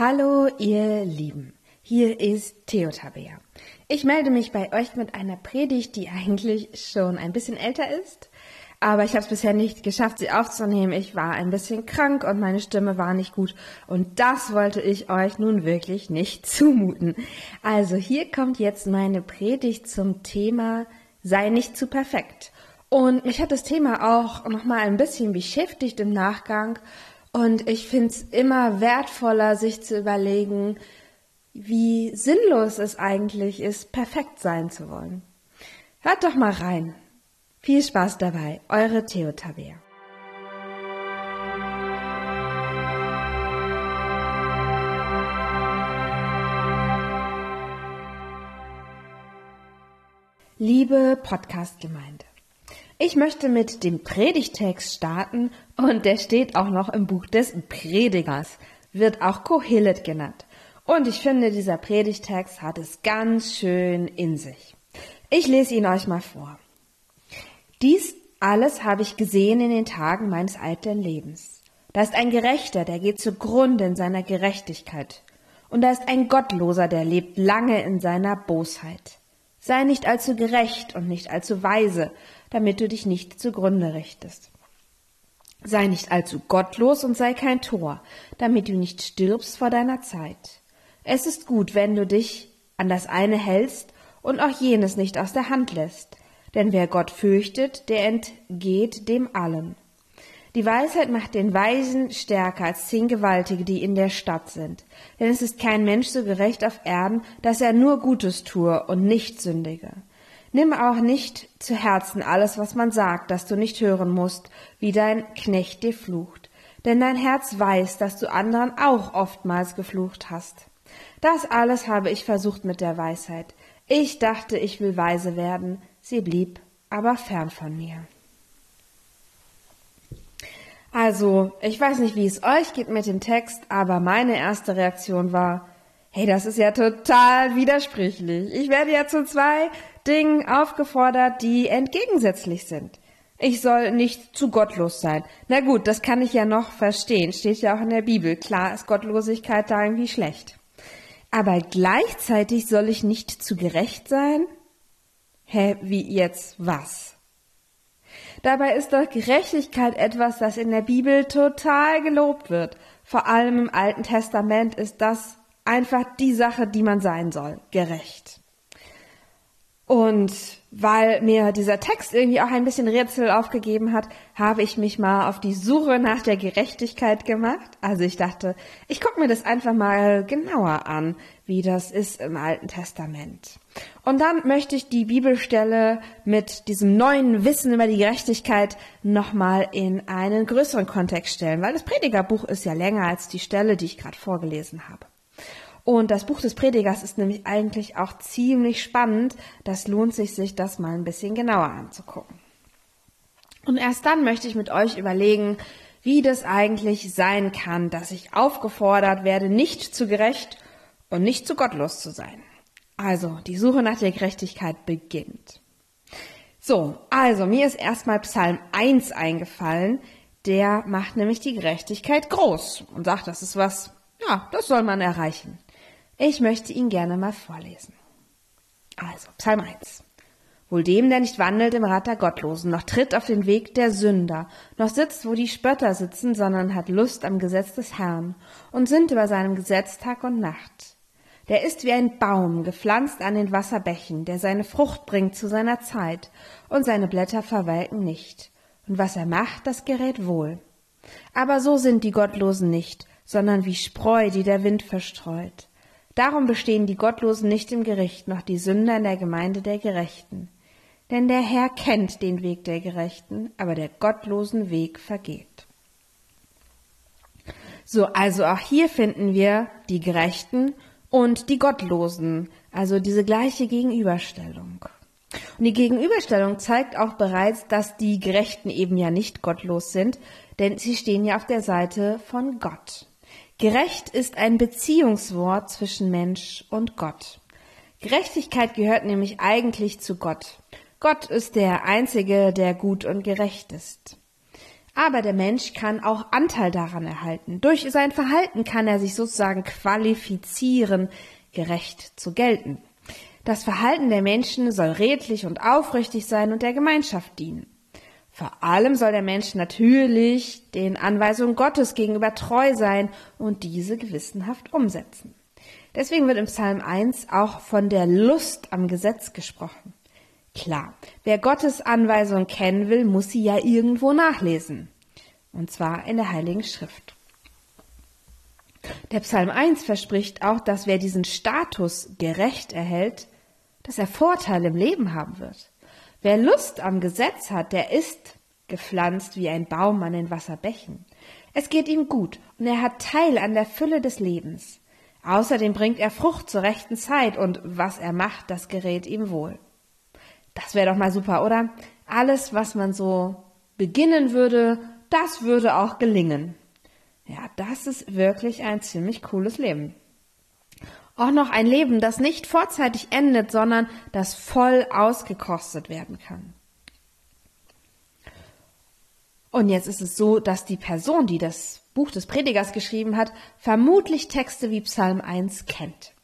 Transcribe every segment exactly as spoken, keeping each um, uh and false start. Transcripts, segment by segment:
Hallo ihr Lieben, hier ist Theo Tabea. Ich melde mich bei euch mit einer Predigt, die eigentlich schon ein bisschen älter ist, aber ich habe es bisher nicht geschafft, sie aufzunehmen. Ich war ein bisschen krank und meine Stimme war nicht gut und das wollte ich euch nun wirklich nicht zumuten. Also hier kommt jetzt meine Predigt zum Thema Sei nicht zu perfekt. Und mich hat das Thema auch nochmal ein bisschen beschäftigt im Nachgang. Und ich finde es immer wertvoller, sich zu überlegen, wie sinnlos es eigentlich ist, perfekt sein zu wollen. Hört doch mal rein. Viel Spaß dabei, eure Theo Tabea. Liebe Podcast-Gemeinde. Ich möchte mit dem Predigtext starten und der steht auch noch im Buch des Predigers, wird auch Kohelet genannt. Und ich finde, dieser Predigtext hat es ganz schön in sich. Ich lese ihn euch mal vor. Dies alles habe ich gesehen in den Tagen meines alten Lebens. Da ist ein Gerechter, der geht zugrunde in seiner Gerechtigkeit. Und da ist ein Gottloser, der lebt lange in seiner Bosheit. Sei nicht allzu gerecht und nicht allzu weise, damit du dich nicht zugrunde richtest. Sei nicht allzu gottlos und sei kein Tor, damit du nicht stirbst vor deiner Zeit. Es ist gut, wenn du dich an das eine hältst und auch jenes nicht aus der Hand lässt, denn wer Gott fürchtet, der entgeht dem allen. Die Weisheit macht den Weisen stärker als zehn Gewaltige, die in der Stadt sind. Denn es ist kein Mensch so gerecht auf Erden, dass er nur Gutes tue und nicht sündige. Nimm auch nicht zu Herzen alles, was man sagt, dass du nicht hören musst, wie dein Knecht dir flucht. Denn dein Herz weiß, dass du anderen auch oftmals geflucht hast. Das alles habe ich versucht mit der Weisheit. Ich dachte, ich will weise werden, sie blieb aber fern von mir. Also, ich weiß nicht, wie es euch geht mit dem Text, aber meine erste Reaktion war, hey, das ist ja total widersprüchlich. Ich werde ja zu zwei Dingen aufgefordert, die entgegensätzlich sind. Ich soll nicht zu gottlos sein. Na gut, das kann ich ja noch verstehen, steht ja auch in der Bibel. Klar ist Gottlosigkeit da irgendwie schlecht. Aber gleichzeitig soll ich nicht zu gerecht sein? Hä, wie jetzt was? Dabei ist doch Gerechtigkeit etwas, das in der Bibel total gelobt wird. Vor allem im Alten Testament ist das einfach die Sache, die man sein soll, gerecht. Und weil mir dieser Text irgendwie auch ein bisschen Rätsel aufgegeben hat, habe ich mich mal auf die Suche nach der Gerechtigkeit gemacht. Also ich dachte, ich gucke mir das einfach mal genauer an, wie das ist im Alten Testament. Und dann möchte ich die Bibelstelle mit diesem neuen Wissen über die Gerechtigkeit nochmal in einen größeren Kontext stellen, weil das Predigerbuch ist ja länger als die Stelle, die ich gerade vorgelesen habe. Und das Buch des Predigers ist nämlich eigentlich auch ziemlich spannend. Das lohnt sich, sich das mal ein bisschen genauer anzugucken. Und erst dann möchte ich mit euch überlegen, wie das eigentlich sein kann, dass ich aufgefordert werde, nicht zu gerecht und nicht zu gottlos zu sein. Also, die Suche nach der Gerechtigkeit beginnt. So, also mir ist erstmal Psalm eins eingefallen. Der macht nämlich die Gerechtigkeit groß und sagt, das ist was, ja, das soll man erreichen. Ich möchte ihn gerne mal vorlesen. Also, Psalm eins. Wohl dem, der nicht wandelt im Rat der Gottlosen, noch tritt auf den Weg der Sünder, noch sitzt, wo die Spötter sitzen, sondern hat Lust am Gesetz des Herrn und sinnt über seinem Gesetz Tag und Nacht. Der ist wie ein Baum, gepflanzt an den Wasserbächen, der seine Frucht bringt zu seiner Zeit, und seine Blätter verwelken nicht. Und was er macht, das gerät wohl. Aber so sind die Gottlosen nicht, sondern wie Spreu, die der Wind verstreut. Darum bestehen die Gottlosen nicht im Gericht, noch die Sünder in der Gemeinde der Gerechten. Denn der Herr kennt den Weg der Gerechten, aber der gottlosen Weg vergeht. So, also auch hier finden wir die Gerechten und die Gottlosen, also diese gleiche Gegenüberstellung. Und die Gegenüberstellung zeigt auch bereits, dass die Gerechten eben ja nicht gottlos sind, denn sie stehen ja auf der Seite von Gott. Gerecht ist ein Beziehungswort zwischen Mensch und Gott. Gerechtigkeit gehört nämlich eigentlich zu Gott. Gott ist der Einzige, der gut und gerecht ist. Aber der Mensch kann auch Anteil daran erhalten. Durch sein Verhalten kann er sich sozusagen qualifizieren, gerecht zu gelten. Das Verhalten der Menschen soll redlich und aufrichtig sein und der Gemeinschaft dienen. Vor allem soll der Mensch natürlich den Anweisungen Gottes gegenüber treu sein und diese gewissenhaft umsetzen. Deswegen wird im Psalm eins auch von der Lust am Gesetz gesprochen. Klar, wer Gottes Anweisungen kennen will, muss sie ja irgendwo nachlesen. Und zwar in der Heiligen Schrift. Der Psalm eins verspricht auch, dass wer diesen Status gerecht erhält, dass er Vorteile im Leben haben wird. Wer Lust am Gesetz hat, der ist gepflanzt wie ein Baum an den Wasserbächen. Es geht ihm gut und er hat Teil an der Fülle des Lebens. Außerdem bringt er Frucht zur rechten Zeit und was er macht, das gerät ihm wohl. Das wäre doch mal super, oder? Alles, was man so beginnen würde, das würde auch gelingen. Ja, das ist wirklich ein ziemlich cooles Leben. Auch noch ein Leben, das nicht vorzeitig endet, sondern das voll ausgekostet werden kann. Und jetzt ist es so, dass die Person, die das Buch des Predigers geschrieben hat, vermutlich Texte wie Psalm eins kennt.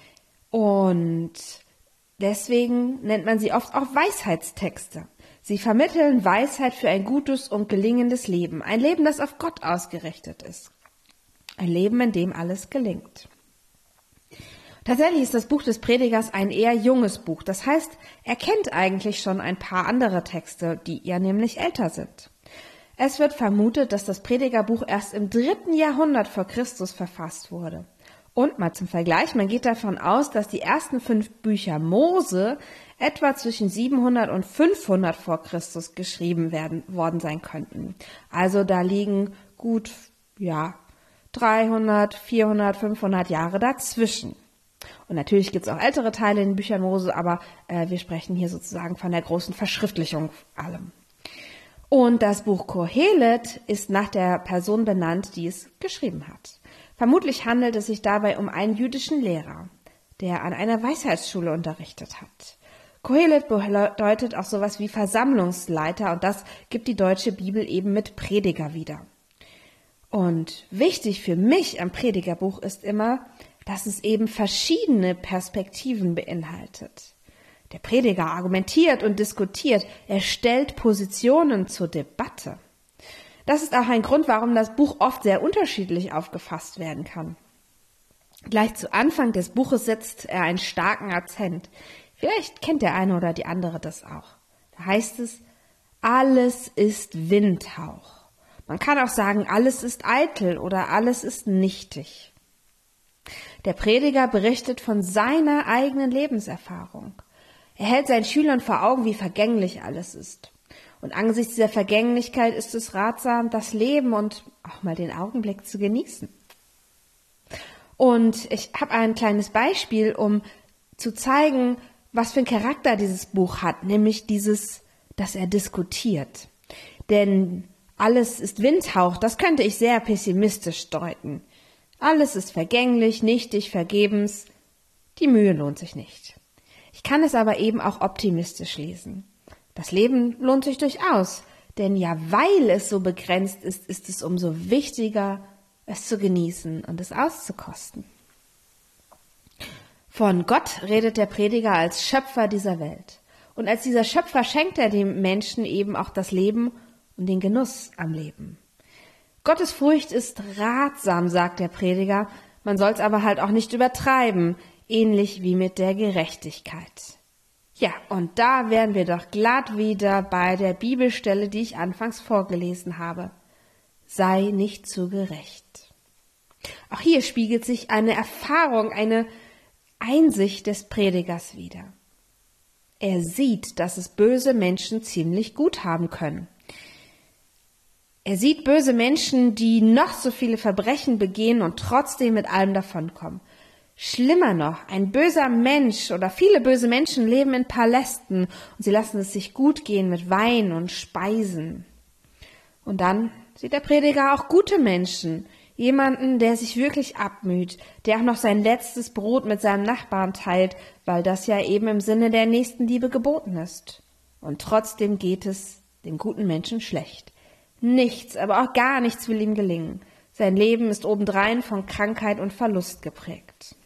Und deswegen nennt man sie oft auch Weisheitstexte. Sie vermitteln Weisheit für ein gutes und gelingendes Leben. Ein Leben, das auf Gott ausgerichtet ist. Ein Leben, in dem alles gelingt. Tatsächlich ist das Buch des Predigers ein eher junges Buch. Das heißt, er kennt eigentlich schon ein paar andere Texte, die eher nämlich älter sind. Es wird vermutet, dass das Predigerbuch erst im dritten Jahrhundert vor Christus verfasst wurde. Und mal zum Vergleich, man geht davon aus, dass die ersten fünf Bücher Mose etwa zwischen siebenhundert und fünfhundert vor Christus geschrieben werden worden sein könnten. Also da liegen gut, ja, dreihundert, vierhundert, fünfhundert Jahre dazwischen. Und natürlich gibt es auch ältere Teile in den Büchern Mose, aber äh, wir sprechen hier sozusagen von der großen Verschriftlichung allem. Und das Buch Kohelet ist nach der Person benannt, die es geschrieben hat. Vermutlich handelt es sich dabei um einen jüdischen Lehrer, der an einer Weisheitsschule unterrichtet hat. Kohelet bedeutet auch sowas wie Versammlungsleiter und das gibt die deutsche Bibel eben mit Prediger wieder. Und wichtig für mich am Predigerbuch ist immer, dass es eben verschiedene Perspektiven beinhaltet. Der Prediger argumentiert und diskutiert, er stellt Positionen zur Debatte. Das ist auch ein Grund, warum das Buch oft sehr unterschiedlich aufgefasst werden kann. Gleich zu Anfang des Buches setzt er einen starken Akzent. Vielleicht kennt der eine oder die andere das auch. Da heißt es, alles ist Windhauch. Man kann auch sagen, alles ist eitel oder alles ist nichtig. Der Prediger berichtet von seiner eigenen Lebenserfahrung. Er hält seinen Schülern vor Augen, wie vergänglich alles ist. Und angesichts dieser Vergänglichkeit ist es ratsam, das Leben und auch mal den Augenblick zu genießen. Und ich habe ein kleines Beispiel, um zu zeigen, was für einen Charakter dieses Buch hat, nämlich dieses, dass er diskutiert. Denn alles ist Windhauch, das könnte ich sehr pessimistisch deuten. Alles ist vergänglich, nichtig, vergebens, die Mühe lohnt sich nicht. Ich kann es aber eben auch optimistisch lesen. Das Leben lohnt sich durchaus, denn ja, weil es so begrenzt ist, ist es umso wichtiger, es zu genießen und es auszukosten. Von Gott redet der Prediger als Schöpfer dieser Welt. Und als dieser Schöpfer schenkt er dem Menschen eben auch das Leben und den Genuss am Leben. Gottes Furcht ist ratsam, sagt der Prediger, man soll es aber halt auch nicht übertreiben, ähnlich wie mit der Gerechtigkeit. Ja, und da wären wir doch glatt wieder bei der Bibelstelle, die ich anfangs vorgelesen habe. Sei nicht zu gerecht. Auch hier spiegelt sich eine Erfahrung, eine Einsicht des Predigers wider. Er sieht, dass es böse Menschen ziemlich gut haben können. Er sieht böse Menschen, die noch so viele Verbrechen begehen und trotzdem mit allem davonkommen. Schlimmer noch, ein böser Mensch oder viele böse Menschen leben in Palästen und sie lassen es sich gut gehen mit Wein und Speisen. Und dann sieht der Prediger auch gute Menschen, jemanden, der sich wirklich abmüht, der auch noch sein letztes Brot mit seinem Nachbarn teilt, weil das ja eben im Sinne der Nächstenliebe geboten ist. Und trotzdem geht es dem guten Menschen schlecht. Nichts, aber auch gar nichts will ihm gelingen. Sein Leben ist obendrein von Krankheit und Verlust geprägt.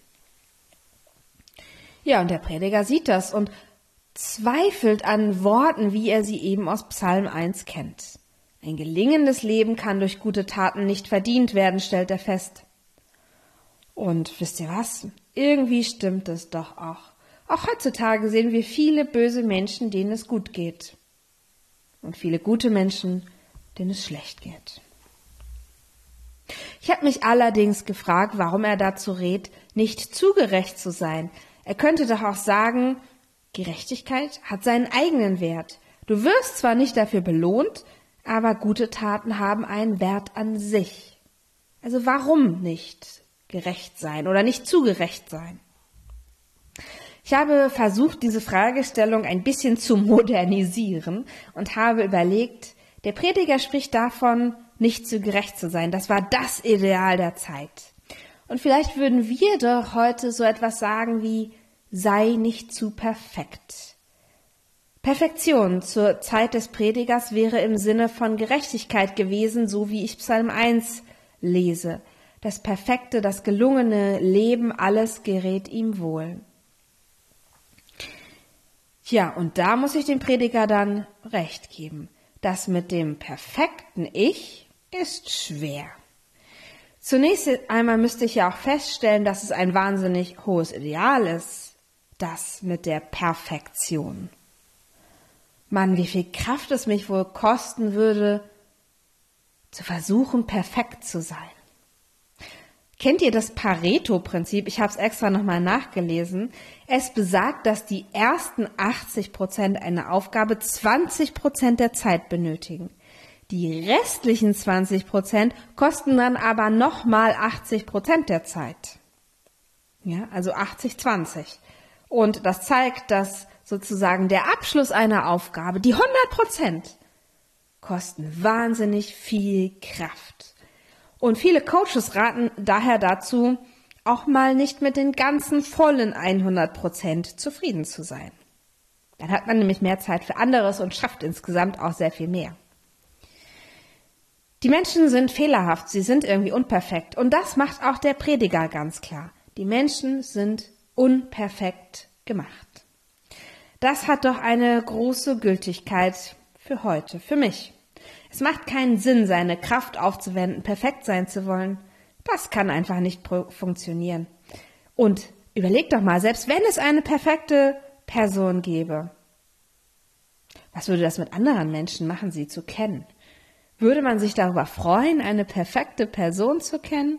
Ja, und der Prediger sieht das und zweifelt an Worten, wie er sie eben aus Psalm eins kennt. Ein gelingendes Leben kann durch gute Taten nicht verdient werden, stellt er fest. Und wisst ihr was? Irgendwie stimmt es doch auch. Auch heutzutage sehen wir viele böse Menschen, denen es gut geht. Und viele gute Menschen, denen es schlecht geht. Ich habe mich allerdings gefragt, warum er dazu rät, nicht zu gerecht zu sein. Er könnte doch auch sagen, Gerechtigkeit hat seinen eigenen Wert. Du wirst zwar nicht dafür belohnt, aber gute Taten haben einen Wert an sich. Also warum nicht gerecht sein oder nicht zu gerecht sein? Ich habe versucht, diese Fragestellung ein bisschen zu modernisieren und habe überlegt, der Prediger spricht davon, nicht zu gerecht zu sein. Das war das Ideal der Zeit. Und vielleicht würden wir doch heute so etwas sagen wie, sei nicht zu perfekt. Perfektion zur Zeit des Predigers wäre im Sinne von Gerechtigkeit gewesen, so wie ich Psalm eins lese. Das perfekte, das gelungene Leben, alles gerät ihm wohl. Tja, und da muss ich dem Prediger dann recht geben. Das mit dem perfekten Ich ist schwer. Zunächst einmal müsste ich ja auch feststellen, dass es ein wahnsinnig hohes Ideal ist. Das mit der Perfektion. Mann, wie viel Kraft es mich wohl kosten würde, zu versuchen, perfekt zu sein. Kennt ihr das Pareto-Prinzip? Ich habe es extra nochmal nachgelesen. Es besagt, dass die ersten achtzig Prozent einer Aufgabe zwanzig Prozent der Zeit benötigen. Die restlichen zwanzig Prozent kosten dann aber nochmal achtzig Prozent der Zeit. Ja, also achtzig zwanzig. Und das zeigt, dass sozusagen der Abschluss einer Aufgabe, die hundert Prozent, kosten wahnsinnig viel Kraft. Und viele Coaches raten daher dazu, auch mal nicht mit den ganzen vollen hundert Prozent zufrieden zu sein. Dann hat man nämlich mehr Zeit für anderes und schafft insgesamt auch sehr viel mehr. Die Menschen sind fehlerhaft, sie sind irgendwie unperfekt. Und das macht auch der Prediger ganz klar. Die Menschen sind unperfekt gemacht. Das hat doch eine große Gültigkeit für heute, für mich. Es macht keinen Sinn, seine Kraft aufzuwenden, perfekt sein zu wollen. Das kann einfach nicht funktionieren. Und überleg doch mal, selbst wenn es eine perfekte Person gäbe, was würde das mit anderen Menschen machen, sie zu kennen? Würde man sich darüber freuen, eine perfekte Person zu kennen?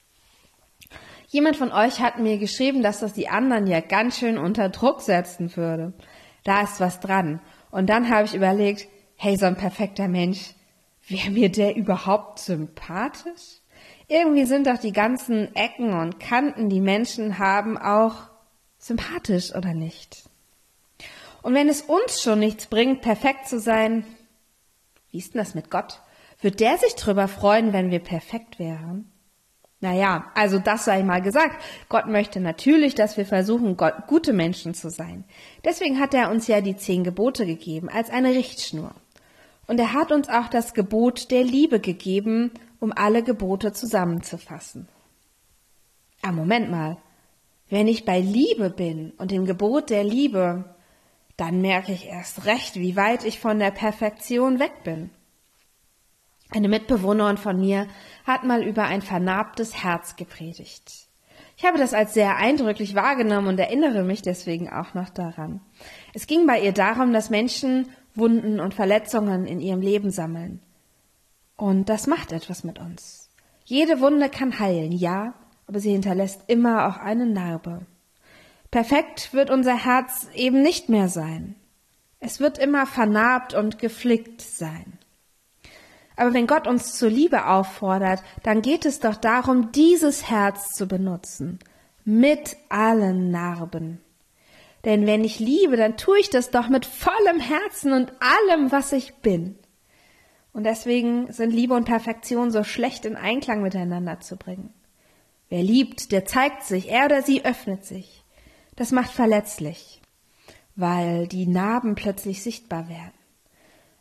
Jemand von euch hat mir geschrieben, dass das die anderen ja ganz schön unter Druck setzen würde. Da ist was dran. Und dann habe ich überlegt, hey, so ein perfekter Mensch, wäre mir der überhaupt sympathisch? Irgendwie sind doch die ganzen Ecken und Kanten, die Menschen haben, auch sympathisch, oder nicht? Und wenn es uns schon nichts bringt, perfekt zu sein, wie ist denn das mit Gott? Wird der sich drüber freuen, wenn wir perfekt wären? Naja, also das sei mal gesagt. Gott möchte natürlich, dass wir versuchen, Gott, gute Menschen zu sein. Deswegen hat er uns ja die zehn Gebote gegeben, als eine Richtschnur. Und er hat uns auch das Gebot der Liebe gegeben, um alle Gebote zusammenzufassen. Ah, Moment mal. Wenn ich bei Liebe bin und dem Gebot der Liebe, dann merke ich erst recht, wie weit ich von der Perfektion weg bin. Eine Mitbewohnerin von mir hat mal über ein vernarbtes Herz gepredigt. Ich habe das als sehr eindrücklich wahrgenommen und erinnere mich deswegen auch noch daran. Es ging bei ihr darum, dass Menschen Wunden und Verletzungen in ihrem Leben sammeln. Und das macht etwas mit uns. Jede Wunde kann heilen, ja, aber sie hinterlässt immer auch eine Narbe. Perfekt wird unser Herz eben nicht mehr sein. Es wird immer vernarbt und geflickt sein. Aber wenn Gott uns zur Liebe auffordert, dann geht es doch darum, dieses Herz zu benutzen, mit allen Narben. Denn wenn ich liebe, dann tue ich das doch mit vollem Herzen und allem, was ich bin. Und deswegen sind Liebe und Perfektion so schlecht in Einklang miteinander zu bringen. Wer liebt, der zeigt sich, er oder sie öffnet sich. Das macht verletzlich, weil die Narben plötzlich sichtbar werden.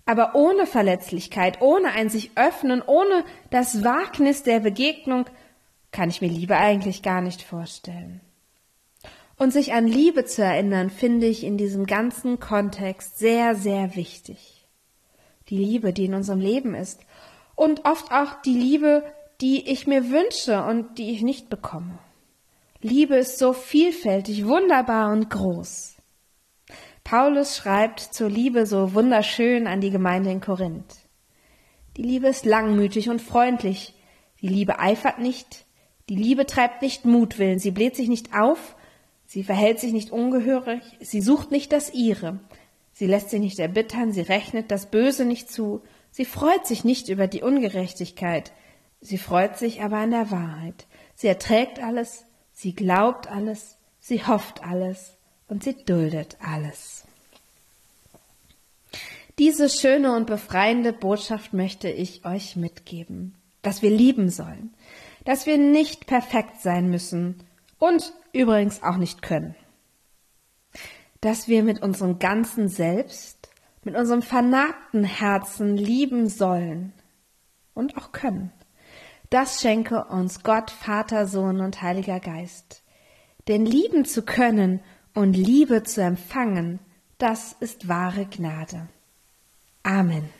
Aber ohne Verletzlichkeit, ohne ein sich öffnen, ohne das Wagnis der Begegnung kann ich mir Liebe eigentlich gar nicht vorstellen. Und sich an Liebe zu erinnern, finde ich in diesem ganzen Kontext sehr, sehr wichtig. Die Liebe, die in unserem Leben ist. Und oft auch die Liebe, die ich mir wünsche und die ich nicht bekomme. Liebe ist so vielfältig, wunderbar und groß. Paulus schreibt zur Liebe so wunderschön an die Gemeinde in Korinth. Die Liebe ist langmütig und freundlich. Die Liebe eifert nicht. Die Liebe treibt nicht Mutwillen. Sie bläht sich nicht auf. Sie verhält sich nicht ungehörig. Sie sucht nicht das Ihre. Sie lässt sich nicht erbittern. Sie rechnet das Böse nicht zu. Sie freut sich nicht über die Ungerechtigkeit. Sie freut sich aber an der Wahrheit. Sie erträgt alles. Sie glaubt alles. Sie hofft alles. Und sie duldet alles. Diese schöne und befreiende Botschaft möchte ich euch mitgeben, dass wir lieben sollen, dass wir nicht perfekt sein müssen und übrigens auch nicht können, dass wir mit unserem ganzen Selbst, mit unserem vernarbten Herzen lieben sollen und auch können. Das schenke uns Gott, Vater, Sohn und Heiliger Geist. Denn lieben zu können und Liebe zu empfangen, das ist wahre Gnade. Amen.